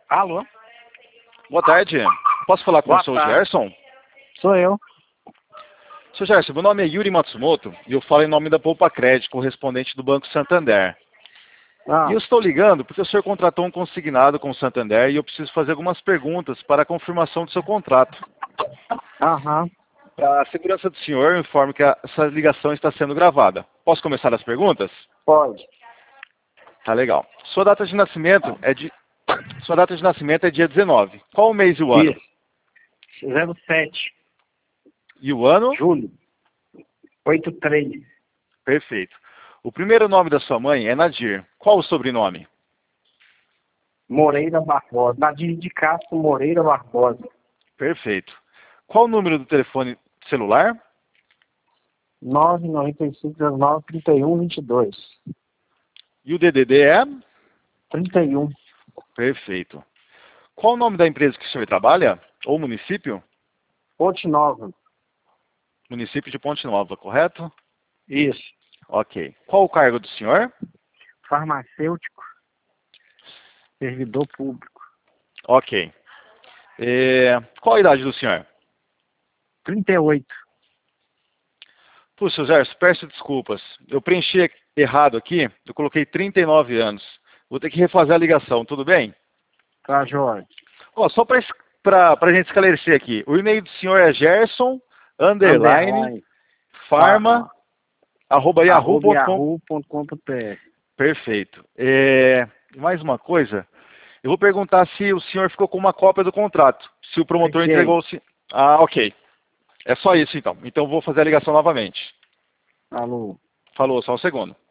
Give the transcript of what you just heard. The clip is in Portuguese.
Alô? Boa tarde. Posso falar com Boa o Sr. tarde. Gerson? Sou eu. Sr. Gerson, meu nome é Yuri Matsumoto e eu falo em nome da Poupa Crédito, correspondente do Banco Santander. Ah, E eu estou ligando porque o senhor contratou um consignado com o Santander e eu preciso fazer algumas perguntas para a confirmação do seu contrato. aham. Para a segurança do senhor, eu informo que essa ligação está sendo gravada. Posso começar as perguntas? Pode. Tá legal. Sua data de nascimento é dia 19. Qual o mês e o ano? Isso. 07, E o ano? julho. 83. Perfeito. O primeiro nome da sua mãe é Nadir. Qual o sobrenome? Moreira Barbosa. Nadir de Castro Moreira Barbosa. Perfeito. Qual o número do telefone celular? 995193122. E o DDD é? 31. Perfeito. Qual o nome da empresa que o senhor trabalha? Ou município? Ponte Nova. Município de Ponte Nova, correto? Isso. Ok. Qual o cargo do senhor? Farmacêutico. Servidor público. Ok. Qual a idade do senhor? 38. Puxa, Zé, peço desculpas. Eu preenchi errado aqui. Eu coloquei 39 anos. Vou ter que refazer a ligação, tudo bem? Tá, Jorge. Ó, só para a gente esclarecer aqui. O e-mail do senhor é Gerson, _, farma, @yahoo.com. yahoo.com.br. Perfeito. Mais uma coisa. Eu vou perguntar se o senhor ficou com uma cópia do contrato. Se o promotor Fiquei. entregou... Ah, ok. É só isso então. Então eu vou fazer a ligação novamente. Alô. Falou, só um segundo.